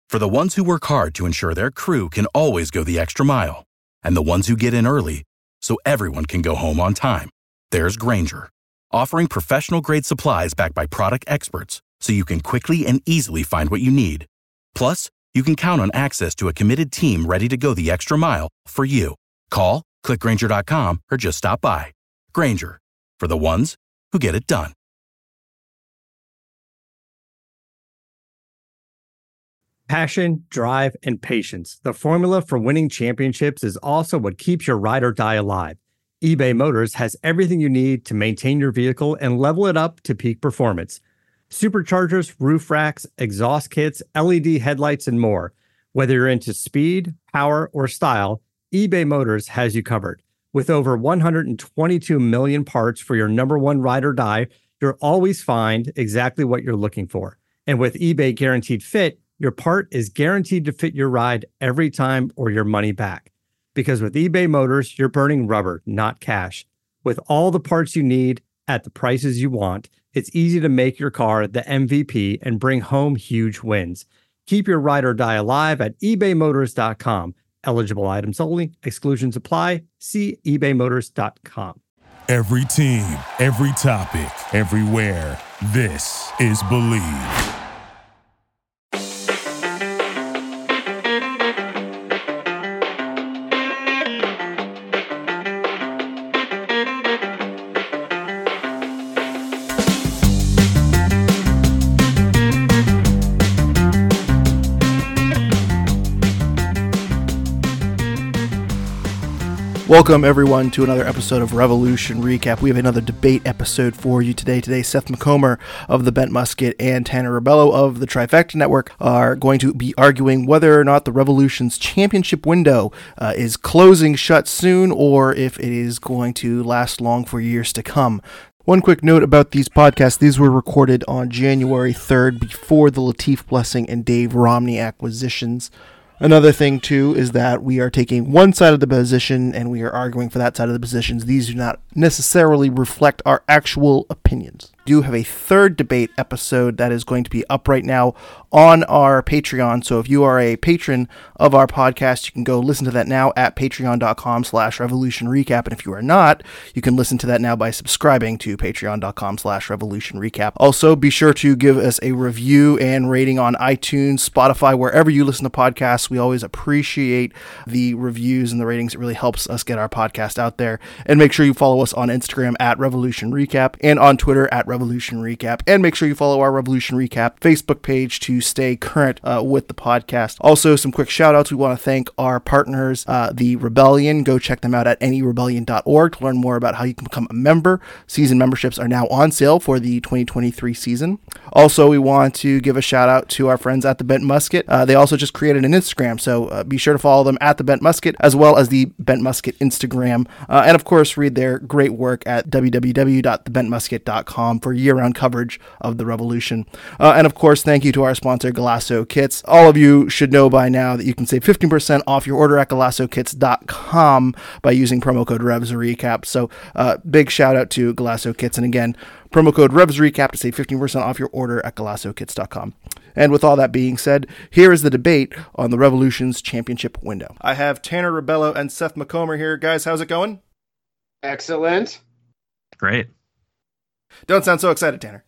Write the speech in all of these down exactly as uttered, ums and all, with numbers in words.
For the ones who work hard to ensure their crew can always go the extra mile, and the ones who get in early so everyone can go home on time, there's Grainger, offering professional-grade supplies backed by product experts so you can quickly and easily find what you need. Plus, you can count on access to a committed team ready to go the extra mile for you. Call, click Grainger dot com, or just stop by. Grainger, for the ones who get it done. Passion, drive, and patience. The formula for winning championships is also what keeps your ride or die alive. eBay Motors has everything you need to maintain your vehicle and level it up to peak performance. Superchargers, roof racks, exhaust kits, L E D headlights, and more. Whether you're into speed, power, or style, eBay Motors has you covered. With over one hundred twenty-two million parts for your number one ride or die, you'll always find exactly what you're looking for. And with eBay Guaranteed Fit, your part is guaranteed to fit your ride every time or your money back. Because with eBay Motors, you're burning rubber, not cash. With all the parts you need at the prices you want, it's easy to make your car the M V P and bring home huge wins. Keep your ride or die alive at ebay motors dot com. Eligible items only. Exclusions apply. See ebay motors dot com. Every team, every topic, everywhere. This is Believe. Welcome, everyone, to another episode of Revolution Recap. We have another debate episode for you today. Today, Seth McComer of the Bent Musket and Tanner Rebello of the Trifecta Network are going to be arguing whether or not the Revolution's championship window uh, is closing shut soon or if it is going to last long for years to come. One quick note about these podcasts. These were recorded on January third before the Latif Blessing and Dave Romney acquisitions. Another thing, too, is that we are taking one side of the position and we are arguing for that side of the positions. These do not necessarily reflect our actual opinions. We do have a third debate episode that is going to be up right now on our Patreon. So if you are a patron of our podcast, you can go listen to that now at patreon.com slash revolution recap. And if you are not, you can listen to that now by subscribing to patreon.com slash revolution recap. Also, be sure to give us a review and rating on iTunes, Spotify, wherever you listen to podcasts. We always appreciate the reviews and the ratings. It really helps us get our podcast out there. And make sure you follow us on Instagram at Revolution Recap and on Twitter at Revolution Recap. And make sure you follow our Revolution Recap Facebook page to stay current uh, with the podcast. Also, some quick shout outs. We want to thank our partners, uh, The Rebellion. Go check them out at any rebellion dot org to learn more about how you can become a member. Season memberships are now on sale for the twenty twenty-three season. Also, we want to give a shout out to our friends at the Bent Musket. Uh, they also just created an Instagram, so uh, be sure to follow them at the Bent Musket as well as the Bent Musket Instagram. Uh, and of course, read their great work at w w w dot the bent musket dot com for year-round coverage of the Revolution. Uh, and of course, thank you to our sponsor, Galasso Kits. All of you should know by now that you can save fifteen percent off your order at galasso kits dot com by using promo code RevsRecap. So uh, big shout out to Galasso Kits. And again, promo code RevsRecap to save fifteen percent off your order at galasso kits dot com. And with all that being said, here is the debate on the Revolution's championship window. I have Tanner Rebello and Seth McComer here. Guys, how's it going? Excellent. Great. Don't sound so excited, Tanner.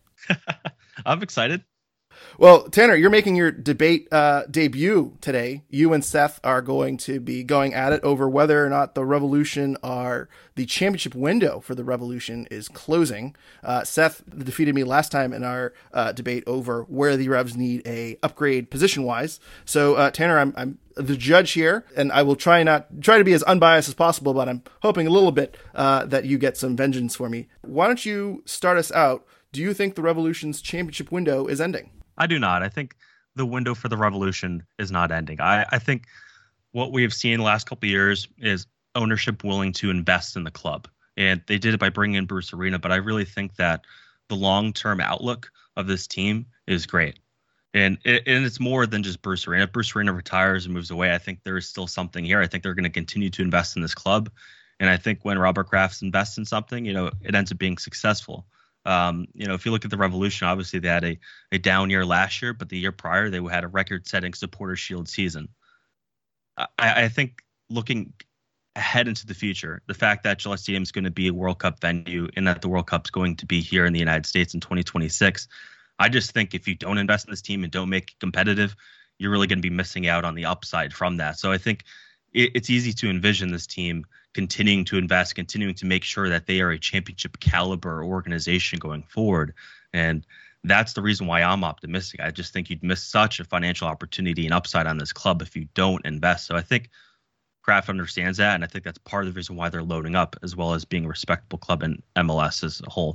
I'm excited. Well, Tanner, you're making your debate uh, debut today. You and Seth are going to be going at it over whether or not the Revolution are the championship window for the Revolution is closing. Uh, Seth defeated me last time in our uh, debate over where the Revs need a upgrade position wise. So, uh, Tanner, I'm, I'm the judge here, and I will try not try to be as unbiased as possible, but I'm hoping a little bit uh, that you get some vengeance for me. Why don't you start us out? Do you think the Revolution's championship window is ending? I do not. I think the window for the Revolution is not ending. I, I think what we have seen the last couple of years is ownership willing to invest in the club. And they did it by bringing in Bruce Arena. But I really think that the long-term outlook of this team is great. And, it, and it's more than just Bruce Arena. If Bruce Arena retires and moves away, I think there is still something here. I think they're going to continue to invest in this club. And I think when Robert Kraft invests in something, you know, it ends up being successful. Um, you know, if you look at the Revolution, obviously they had a, a down year last year, but the year prior they had a record-setting Supporters Shield season. I, I think looking ahead into the future, the fact that Gillette Stadium is going to be a World Cup venue and that the World Cup's going to be here in the United States in twenty twenty-six, I just think if you don't invest in this team and don't make it competitive, you're really going to be missing out on the upside from that. So I think it, it's easy to envision this team continuing to invest, continuing to make sure that they are a championship caliber organization going forward. And that's the reason why I'm optimistic. I just think you'd miss such a financial opportunity and upside on this club if you don't invest. So I think Kraft understands that, and I think that's part of the reason why they're loading up, as well as being a respectable club in M L S as a whole.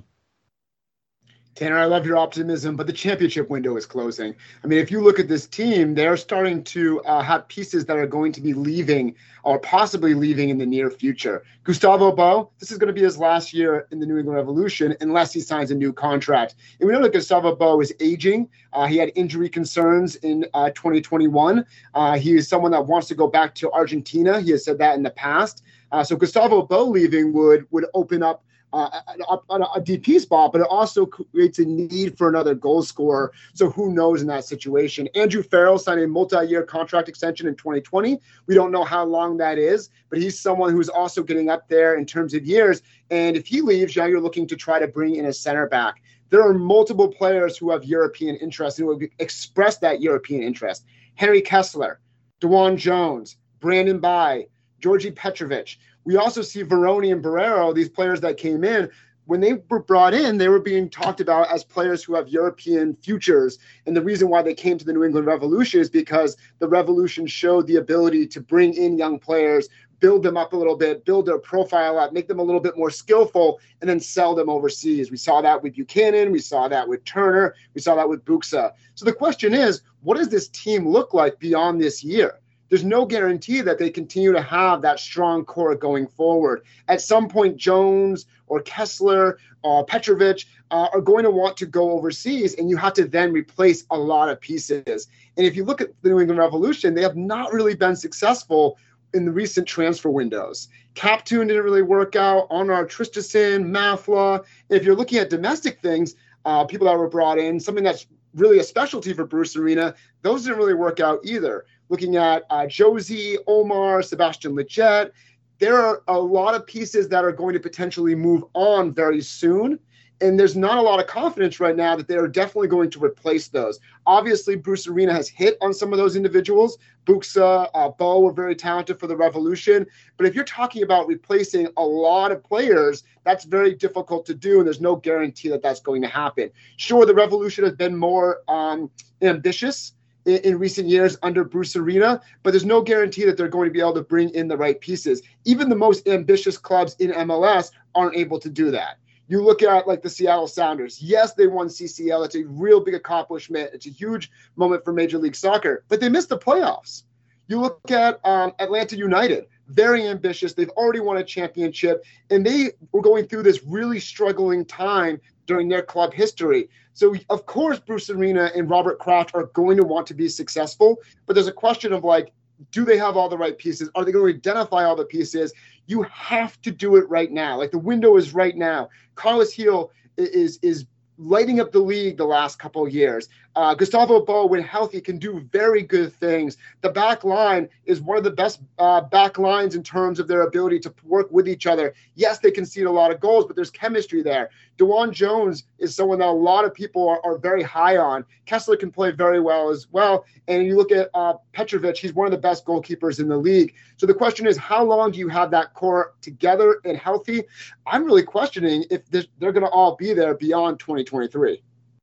Tanner, I love your optimism, but the championship window is closing. I mean, if you look at this team, they're starting to uh, have pieces that are going to be leaving or possibly leaving in the near future. Gustavo Bo, this is going to be his last year in the New England Revolution unless he signs a new contract. And we know that Gustavo Bo is aging. Uh, he had injury concerns in uh, twenty twenty-one. Uh, he is someone that wants to go back to Argentina. He has said that in the past. Uh, so Gustavo Bo leaving would would open up Uh, a, a D P spot, but it also creates a need for another goal scorer. So who knows in that situation? Andrew Farrell signed a multi-year contract extension in twenty twenty. We don't know how long that is, but he's someone who's also getting up there in terms of years. And if he leaves, now you're looking to try to bring in a center back. There are multiple players who have European interest and who have expressed that European interest. Henry Kessler, DeJuan Jones, Brandon Bai, Georgi Petrovic. We also see Veroni and Barrero, these players that came in. When they were brought in, they were being talked about as players who have European futures. And the reason why they came to the New England Revolution is because the Revolution showed the ability to bring in young players, build them up a little bit, build their profile up, make them a little bit more skillful, and then sell them overseas. We saw that with Buchanan. We saw that with Turner. We saw that with Buxa. So the question is, what does this team look like beyond this year? There's no guarantee that they continue to have that strong core going forward. At some point, Jones or Kessler or Petrovic uh, are going to want to go overseas, and you have to then replace a lot of pieces. And if you look at the New England Revolution, they have not really been successful in the recent transfer windows. Captoon didn't really work out. Arnar Traustason, Mafla. If you're looking at domestic things, uh, people that were brought in, something that's really a specialty for Bruce Arena, those didn't really work out either. Looking at uh, Josie, Omar, Sebastian Lletget, there are a lot of pieces that are going to potentially move on very soon. And there's not a lot of confidence right now that they are definitely going to replace those. Obviously, Bruce Arena has hit on some of those individuals. Buxa, uh, Bo were very talented for the Revolution. But if you're talking about replacing a lot of players, that's very difficult to do, and there's no guarantee that that's going to happen. Sure, the Revolution has been more um, ambitious in, in recent years under Bruce Arena, but there's no guarantee that they're going to be able to bring in the right pieces. Even the most ambitious clubs in M L S aren't able to do that. You look at like the Seattle Sounders. Yes, they won C C L. It's a real big accomplishment. It's a huge moment for Major League Soccer, but they missed the playoffs. You look at um, Atlanta United, very ambitious. They've already won a championship, and they were going through this really struggling time during their club history. So, of course, Bruce Arena and Robert Kraft are going to want to be successful, but there's a question of like, do they have all the right pieces? Are they going to identify all the pieces? You have to do it right now. Like the window is right now. Carlos Gil is is lighting up the league the last couple of years. Uh, Gustavo Bo, when healthy, can do very good things. The back line is one of the best uh, back lines in terms of their ability to work with each other. Yes, they concede a lot of goals, but there's chemistry there. DeJuan Jones is someone that a lot of people are, are very high on. Kessler can play very well as well. And you look at uh, Petrovic, he's one of the best goalkeepers in the league. So the question is, how long do you have that core together and healthy? I'm really questioning if they're going to all be there beyond twenty twenty-three.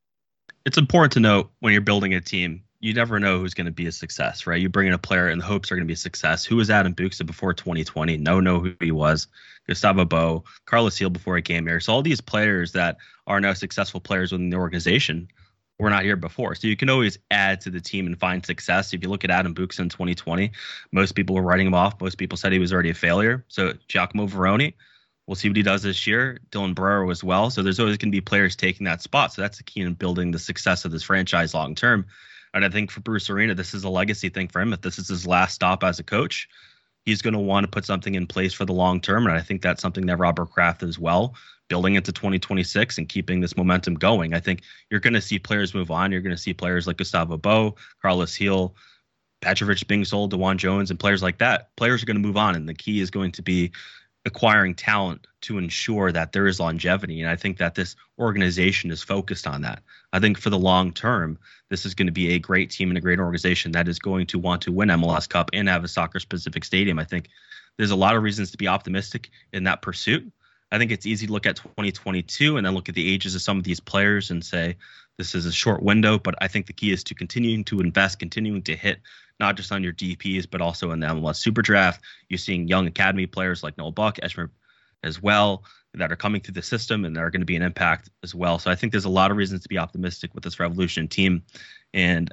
It's important to note when you're building a team, you never know who's going to be a success, right? You bring in a player and the hopes are going to be a success. Who was Adam Buxa before twenty twenty? No, know who he was. Gustavo Bo, Carlos Gil before he came here. So all these players that are now successful players within the organization were not here before. So you can always add to the team and find success. If you look at Adam Buxa in twenty twenty, most people were writing him off. Most people said he was already a failure. So Giacomo Veroni, we'll see what he does this year. Dylan Barrero as well. So there's always going to be players taking that spot. So that's the key in building the success of this franchise long term. And I think for Bruce Arena, this is a legacy thing for him. If this is his last stop as a coach, he's going to want to put something in place for the long term. And I think that's something that Robert Kraft as well building into twenty twenty-six and keeping this momentum going. I think you're going to see players move on. You're going to see players like Gustavo Bo, Carlos Gil, Petrovic being sold, DeJuan Jones, and players like that. Players are going to move on, and the key is going to be acquiring talent to ensure that there is longevity. And I think that this organization is focused on that. I think for the long term, this is going to be a great team and a great organization that is going to want to win M L S Cup and have a soccer-specific stadium. I think there's a lot of reasons to be optimistic in that pursuit. I think it's easy to look at twenty twenty-two and then look at the ages of some of these players and say this is a short window, but I think the key is to continuing to invest, continuing to hit not just on your D Ps, but also in the M L S Super Draft. You're seeing young academy players like Noel Buck, Eshmer as well, that are coming through the system and they're going to be an impact as well. So I think there's a lot of reasons to be optimistic with this Revolution team. And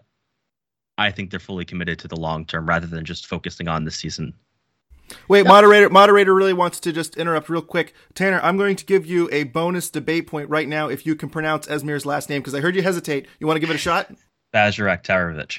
I think they're fully committed to the long term rather than just focusing on this season. Wait, moderator, moderator really wants to just interrupt real quick. Tanner, I'm going to give you a bonus debate point right now if you can pronounce Esmir's last name, because I heard you hesitate. You want to give it a shot? Bazarek Tarovic.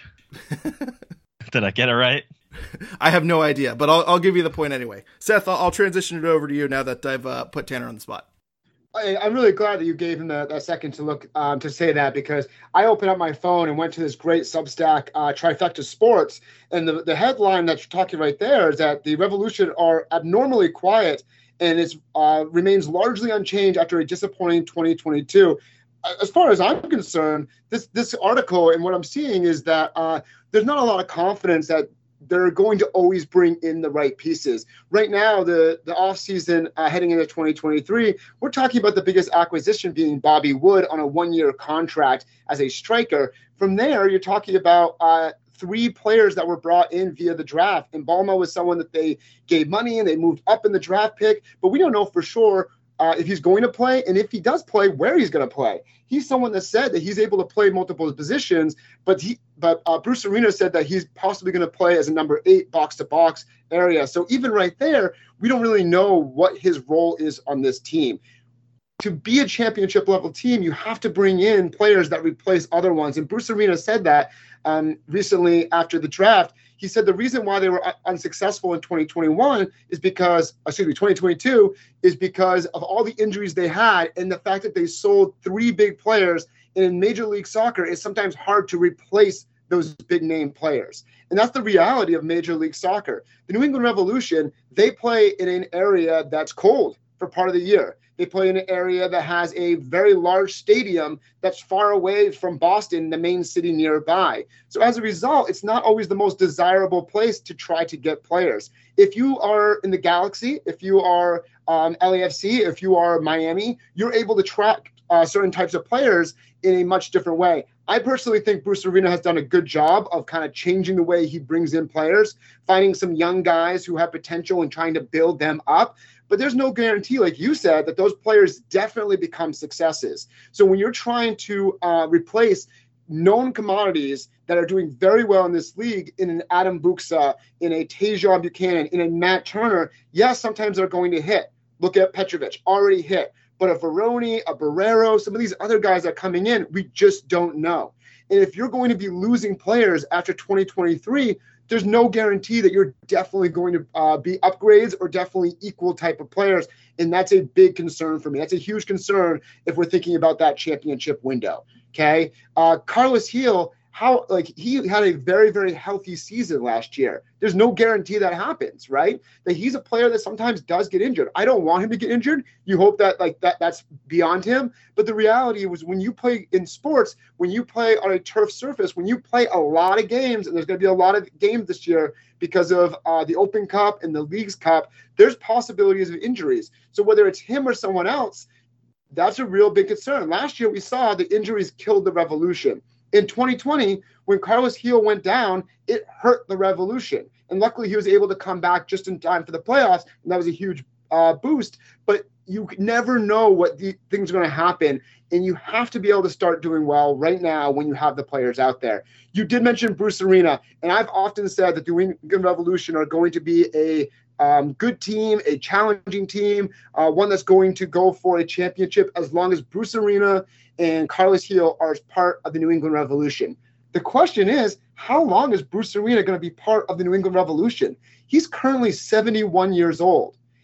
Did I get it right? I have no idea, but I'll, I'll give you the point anyway. Seth, I'll, I'll transition it over to you now that I've uh, put Tanner on the spot. I, I'm really glad that you gave him that, that second to look um, to say that, because I opened up my phone and went to this great Substack, uh, Trifecta Sports, and the, the headline that you're talking right there is that the Revolution are abnormally quiet and it uh, remains largely unchanged after a disappointing twenty twenty-two. As far as I'm concerned, this this article and what I'm seeing is that uh, there's not a lot of confidence that they're going to always bring in the right pieces. Right now, the, the offseason uh, heading into twenty twenty-three, we're talking about the biggest acquisition being Bobby Wood on a one-year contract as a striker. From there, you're talking about uh, three players that were brought in via the draft. And Balma was someone that they gave money and they moved up in the draft pick, but we don't know for sure Uh, if he's going to play, and if he does play, where he's going to play. He's someone that said that he's able to play multiple positions, but he, but uh, Bruce Arena said that he's possibly going to play as a number eight box-to-box area. So even right there, we don't really know what his role is on this team. To be a championship level team, you have to bring in players that replace other ones. And Bruce Arena said that um, recently after the draft. He said the reason why they were unsuccessful in twenty twenty-one is because, excuse me, twenty twenty-two is because of all the injuries they had and the fact that they sold three big players. And in Major League Soccer, it's sometimes hard to replace those big name players. And that's the reality of Major League Soccer. The New England Revolution, they play in an area that's cold for part of the year. They play in an area that has a very large stadium that's far away from Boston, the main city nearby. So as a result, it's not always the most desirable place to try to get players. If you are in the Galaxy, if you are um, L A F C, if you are Miami, you're able to track uh, certain types of players in a much different way. I personally think Bruce Arena has done a good job of kind of changing the way he brings in players, finding some young guys who have potential and trying to build them up. But there's no guarantee, like you said, that those players definitely become successes. So when you're trying to uh, replace known commodities that are doing very well in this league, in an Adam Buxa, in a Tajon Buchanan, in a Matt Turner, yes, sometimes they're going to hit. Look at Petrovic, already hit. But a Veroni, a Barrero, some of these other guys that are coming in, we just don't know. And if you're going to be losing players after twenty twenty-three, there's no guarantee that you're definitely going to uh, be upgrades or definitely equal type of players. And that's a big concern for me. That's a huge concern if we're thinking about that championship window. Okay. Uh, Carlos Gil, how, like, he had a very, very healthy season last year. There's no guarantee that happens, right? That he's a player that sometimes does get injured. I don't want him to get injured. You hope that like that that's beyond him. But the reality was, when you play in sports, when you play on a turf surface, when you play a lot of games, and there's going to be a lot of games this year because of uh, the Open Cup and the Leagues Cup, there's possibilities of injuries. So whether it's him or someone else, that's a real big concern. Last year, we saw the injuries killed the Revolution. In twenty twenty, when Carlos Gil went down, it hurt the Revolution. And luckily, he was able to come back just in time for the playoffs, and that was a huge uh, boost. But you never know what the things are going to happen, and you have to be able to start doing well right now when you have the players out there. You did mention Bruce Arena, and I've often said that the New England Revolution are going to be a um, good team, a challenging team, uh, one that's going to go for a championship as long as Bruce Arena and Carlos Gil are part of the New England Revolution. The question is, how long is Bruce Arena going to be part of the New England Revolution? He's currently seventy-one years old.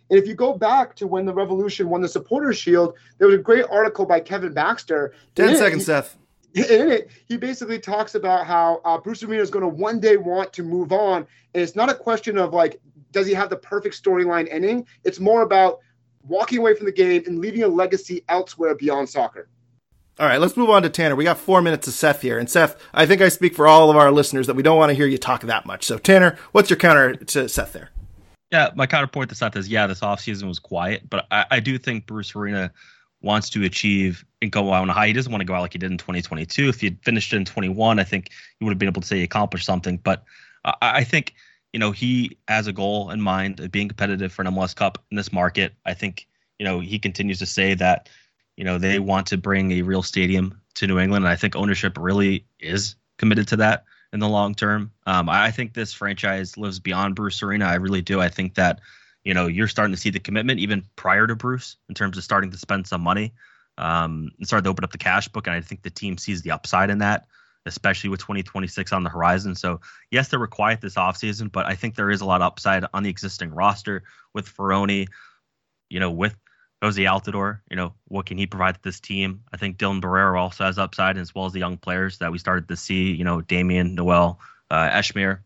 And if you go back to when the Revolution won the Supporters Shield, there was a great article by Kevin Baxter. Ten seconds, Seth. In it, he basically talks about how uh, Bruce Arena is going to one day want to move on. And it's not a question of like, does he have the perfect storyline ending? It's more about walking away from the game and leaving a legacy elsewhere beyond soccer. All right, let's move on to Tanner. We got four minutes to Seth here. And Seth, I think I speak for all of our listeners that we don't want to hear you talk that much. So Tanner, what's your counter to Seth there? Yeah, my counterpoint to Seth is, yeah, this offseason was quiet, but I, I do think Bruce Arena wants to achieve and go out on a high. He doesn't want to go out like he did in twenty twenty-two. If he had finished in twenty-one, I think he would have been able to say he accomplished something. But uh, I think, you know, he has a goal in mind of being competitive for an M L S Cup in this market. I think, you know, he continues to say that, you know, they want to bring a real stadium to New England. And I think ownership really is committed to that in the long term. Um, I think this franchise lives beyond Bruce Arena. I really do. I think that, you know, you're starting to see the commitment even prior to Bruce in terms of starting to spend some money um, and start to open up the cash book. And I think the team sees the upside in that, especially with twenty twenty-six on the horizon. So, yes, they were quiet this offseason, but I think there is a lot of upside on the existing roster with Ferroni, you know, with Jose Altidore. You know, what can he provide to this team? I think Dylan Barrero also has upside, as well as the young players that we started to see, you know, Damian, Noel, uh, Eshmir.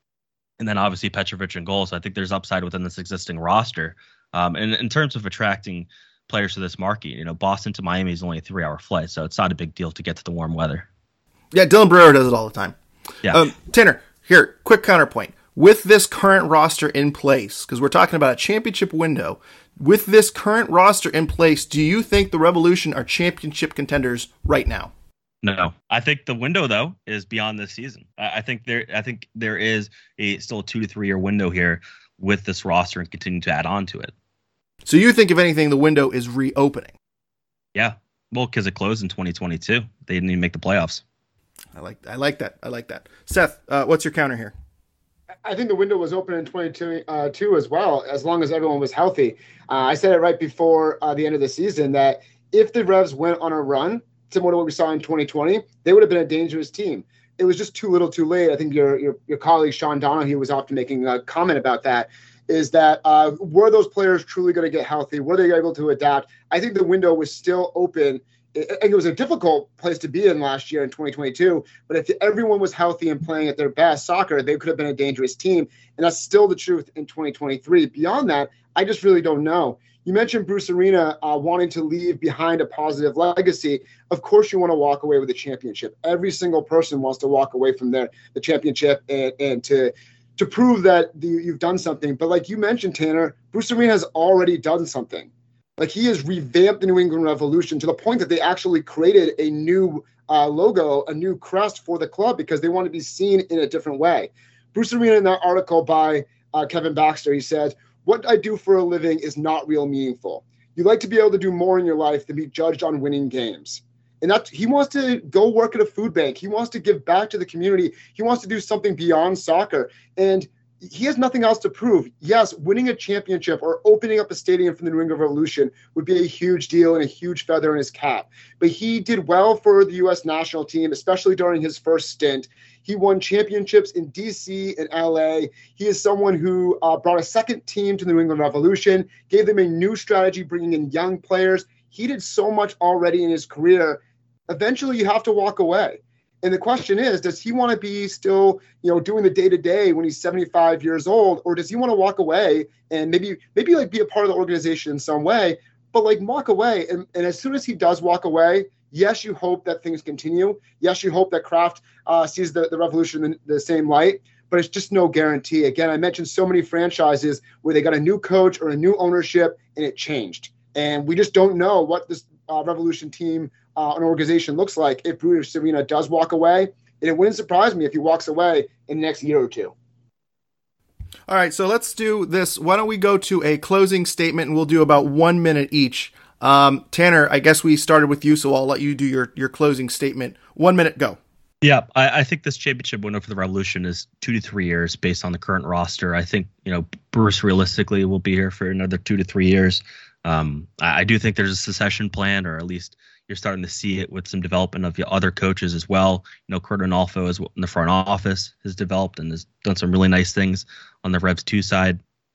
And then obviously Petrovic and goals. So I think there's upside within this existing roster. Um, and in terms of attracting players to this market, you know, Boston to Miami is only a three hour flight. So it's not a big deal to get to the warm weather. Yeah, Dylan Barrero does it all the time. Yeah. Um, Tanner, here, quick counterpoint. With this current roster in place, because we're talking about a championship window, with this current roster in place, do you think the Revolution are championship contenders right now? No, I think the window though is beyond this season. I think there, I think there is a still a two to three year window here with this roster and continue to add on to it. So you think, if anything, the window is reopening? Yeah, well, because it closed in twenty twenty-two. They didn't even make the playoffs. I like, I like that. I like that. Seth, uh, what's your counter here? I think the window was open in twenty-two uh, two as well, as long as everyone was healthy. Uh, I said it right before uh, the end of the season that if the Revs went on a run, similar to what we saw in twenty twenty, they would have been a dangerous team. It was just too little too late. I think your your, your colleague Sean Donahue was often making a comment about that, is that uh, were those players truly going to get healthy? Were they able to adapt? I think the window was still open. And it was a difficult place to be in last year in twenty twenty-two. But if everyone was healthy and playing at their best soccer, they could have been a dangerous team. And that's still the truth in twenty twenty-three. Beyond that, I just really don't know. You mentioned Bruce Arena uh, wanting to leave behind a positive legacy. Of course, you want to walk away with a championship. Every single person wants to walk away from their the championship and, and to to prove that the, you've done something. But like you mentioned, Tanner, Bruce Arena has already done something. Like, he has revamped the New England Revolution to the point that they actually created a new uh, logo, a new crest for the club because they want to be seen in a different way. Bruce Arena, in that article by uh, Kevin Baxter, he said, "What I do for a living is not real meaningful. You like to be able to do more in your life than be judged on winning games." And that he wants to go work at a food bank. He wants to give back to the community. He wants to do something beyond soccer. And he has nothing else to prove. Yes, winning a championship or opening up a stadium for the New England Revolution would be a huge deal and a huge feather in his cap. But he did well for the U S national team, especially during his first stint. He won championships in D C and L A. He is someone who uh, brought a second team to the New England Revolution, gave them a new strategy, bringing in young players. He did so much already in his career. Eventually, you have to walk away. And the question is, does he want to be still, you know, doing the day-to-day when he's seventy-five years old, or does he want to walk away and maybe, maybe like be a part of the organization in some way, but like walk away? And, and as soon as he does walk away, yes, you hope that things continue. Yes, you hope that Kraft uh, sees the, the Revolution in the same light, but it's just no guarantee. Again, I mentioned so many franchises where they got a new coach or a new ownership and it changed. And we just don't know what this uh, Revolution team, uh, an organization looks like if Bruce Arena does walk away. And it wouldn't surprise me if he walks away in the next year or two. All right, so let's do this. Why don't we go to a closing statement, and we'll do about one minute each. Um, Tanner, I guess we started with you, so I'll let you do your, your closing statement. One minute, go. Yeah, I, I think this championship window for the Revolution is two to three years based on the current roster. I think, you know, Bruce realistically will be here for another two to three years. Um, I, I do think there's a succession plan, or at least you're starting to see it with some development of the other coaches as well. You know, Kurt Onalfo is in the front office has developed and has done some really nice things on the Revs two side.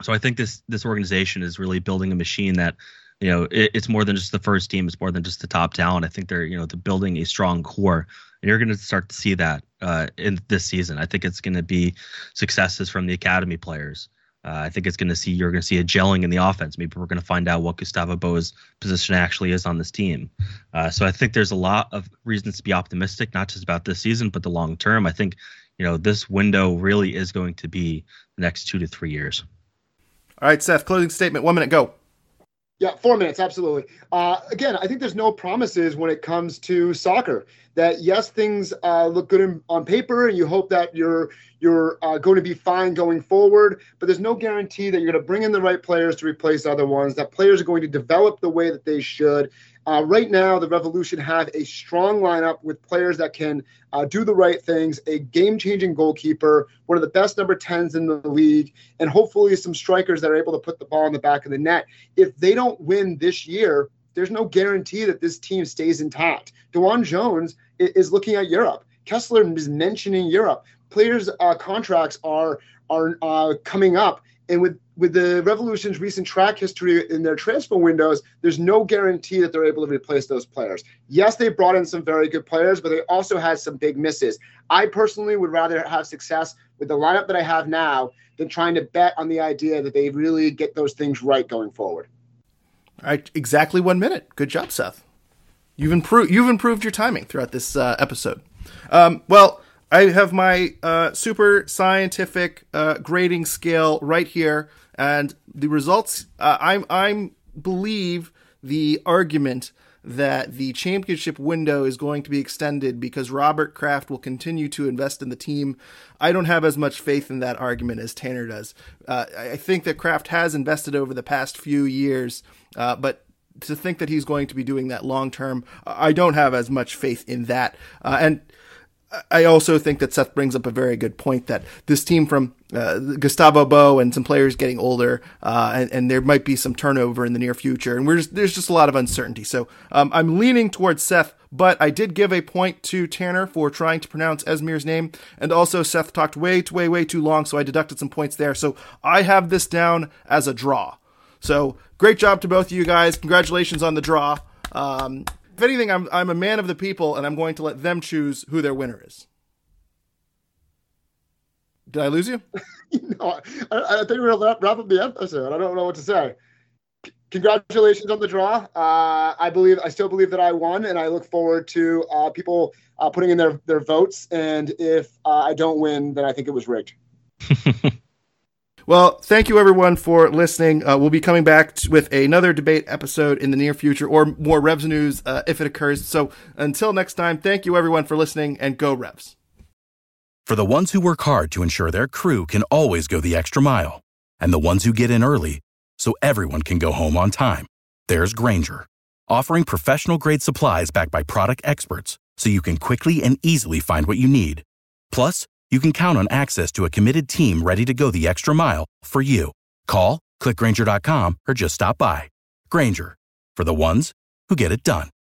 So I think this this organization is really building a machine that, you know, it, it's more than just the first team. It's more than just the top talent. I think they're, you know, they're building a strong core, and you're going to start to see that uh, in this season. I think it's going to be successes from the academy players. Uh, I think it's going to see you're going to see a gelling in the offense. Maybe we're going to find out what Gustavo Bo's position actually is on this team. Uh, so I think there's a lot of reasons to be optimistic, not just about this season, but the long term. I think, you know, this window really is going to be the next two to three years. All right, Seth, closing statement, one minute, go. Yeah, four minutes, absolutely. Uh, again, I think there's no promises when it comes to soccer. That yes, things uh, look good in, on paper, and you hope that you're you're uh, going to be fine going forward. But there's no guarantee that you're going to bring in the right players to replace other ones. That players are going to develop the way that they should. Uh, right now, the Revolution have a strong lineup with players that can uh, do the right things, a game-changing goalkeeper, one of the best number tens in the league, and hopefully some strikers that are able to put the ball in the back of the net. If they don't win this year, there's no guarantee that this team stays intact. DeJuan Jones is looking at Europe. Kessler is mentioning Europe. Players' uh, contracts are are uh, coming up. And with, with the Revolution's recent track history in their transfer windows, there's no guarantee that they're able to replace those players. Yes, they brought in some very good players, but they also had some big misses. I personally would rather have success with the lineup that I have now than trying to bet on the idea that they really get those things right going forward. All right, exactly one minute. Good job, Seth. You've improved. You've improved your timing throughout this uh, episode. Um, well, I have my uh, super scientific uh, grading scale right here, and the results. Uh, I'm I'm believe the argument that the championship window is going to be extended because Robert Kraft will continue to invest in the team. I don't have as much faith in that argument as Tanner does. Uh, I think that Kraft has invested over the past few years, uh, but to think that he's going to be doing that long term, I don't have as much faith in that. Uh, and I also think that Seth brings up a very good point that this team from uh, Gustavo Bo and some players getting older, uh, and, and there might be some turnover in the near future, and we're just, there's just a lot of uncertainty. So um, I'm leaning towards Seth, but I did give a point to Tanner for trying to pronounce Esmir's name, and also Seth talked way, way, way too long, so I deducted some points there. So I have this down as a draw. So great job to both of you guys. Congratulations on the draw. Um, If anything, I'm I'm a man of the people, and I'm going to let them choose who their winner is. Did I lose you? no, I, I think we're going to wrap up the episode. I don't know what to say. C- congratulations on the draw. Uh, I believe I still believe that I won, and I look forward to uh, people uh, putting in their, their votes. And if uh, I don't win, then I think it was rigged. Well, thank you everyone for listening. Uh, we'll be coming back t- with another debate episode in the near future, or more Revs news uh, if it occurs. So until next time, thank you everyone for listening, and go Revs. For the ones who work hard to ensure their crew can always go the extra mile, and the ones who get in early so everyone can go home on time, there's Grainger, offering professional-grade supplies backed by product experts so you can quickly and easily find what you need. Plus, you can count on access to a committed team ready to go the extra mile for you. Call, click Grainger dot com, or just stop by. Grainger, for the ones who get it done.